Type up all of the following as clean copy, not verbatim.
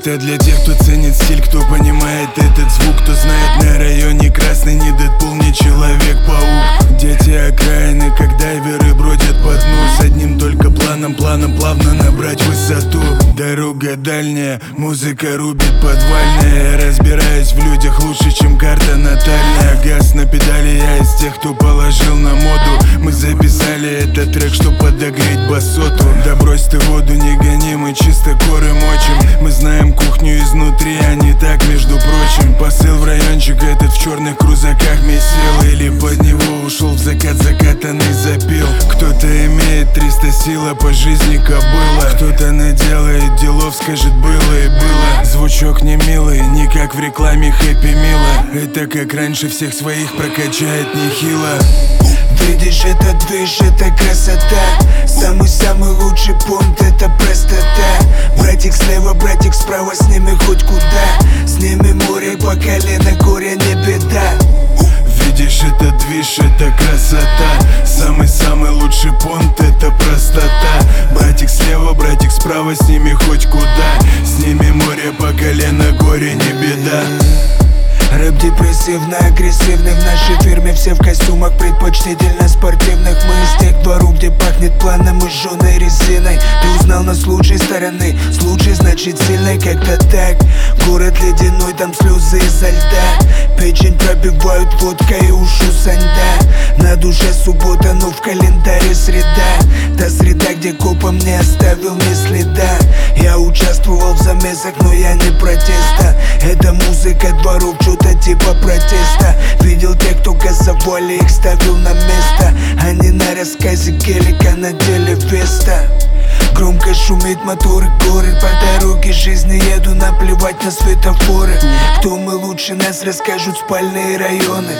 Это для тех, кто ценит стиль, кто понимает этот звук, кто знает на районе красный не Дэдпул, не Человек-паук. Дети окраины, как дайверы бродят по дну, с одним только планом плавно набрать высоту. Дорога дальняя, музыка рубит подвальная. Я разбираюсь в людях лучше, чем карта натальная. Газ на педали, я из тех, кто положил на моду. Мы записали этот трек, чтоб подогреть басоту. Да брось ты воду, не гони, мы чисто коры мочим. Мы знаем кухню изнутри, а не так, между прочим. Посыл в райончик этот в черных крузаках месил, или под него ушел в закат, закатанный запил. Кто-то имеет 300 сил, а по жизни кобыла. Кто-то наделает делов, скажет было и было. Звучок не милый, не как в рекламе Хэппи Мила. Это как раньше всех своих прокачает нехило. Видишь, это движ, это красота. Самый-самый лучший пункт, это простота. Братик слева, братик справа, с ними хоть куда. С ними море по колено, горе не беда. Видишь, это движ, это красота. Самый-самый лучший пункт, это простота. Братик слева, братик справа, с ними хоть куда. С ними море по колено, горе не беда. Рэп депрессивно-агрессивный. В нашей фирме все в костюмах, предпочтительно спортивных. Мы из тех дворов, где пахнет планом и жженой резиной. Ты узнал нас с лучшей стороны, с лучшей, значит сильной, как-то так. Город ледяной, там слезы изо льда. Печень пробивают водкой и ушу саньда. На душе суббота, но в календаре среда. Та среда, где копом не оставил ни следа. Я участвовал в замесах, но я не протеста. Это музыка дворов, что-то типа протеста. Видел тех, кто газовали, их ставил на место. Они на рассказе Келлика надели веста. Громко шумит мотор и горы. По дороге жизни еду, наплевать на светофоры. Кто мы лучше нас, расскажут спальные районы.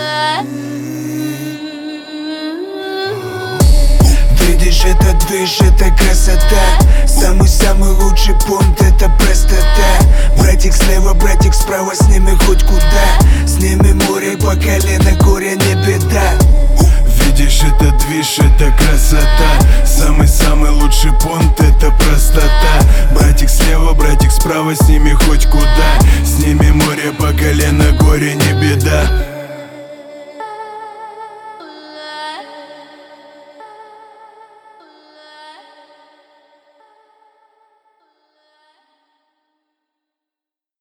Видишь, это движ, это красота. Самый-самый лучший пункт, это простота. Братик слева, братик справа, с ними хоть куда. С ними море по колено, горе не беда. Видишь, это движ, это красота. Самый-самый лучший пункт, это простота. Братик слева, братик справа, с ними хоть куда. С ними море по колено, горе не беда.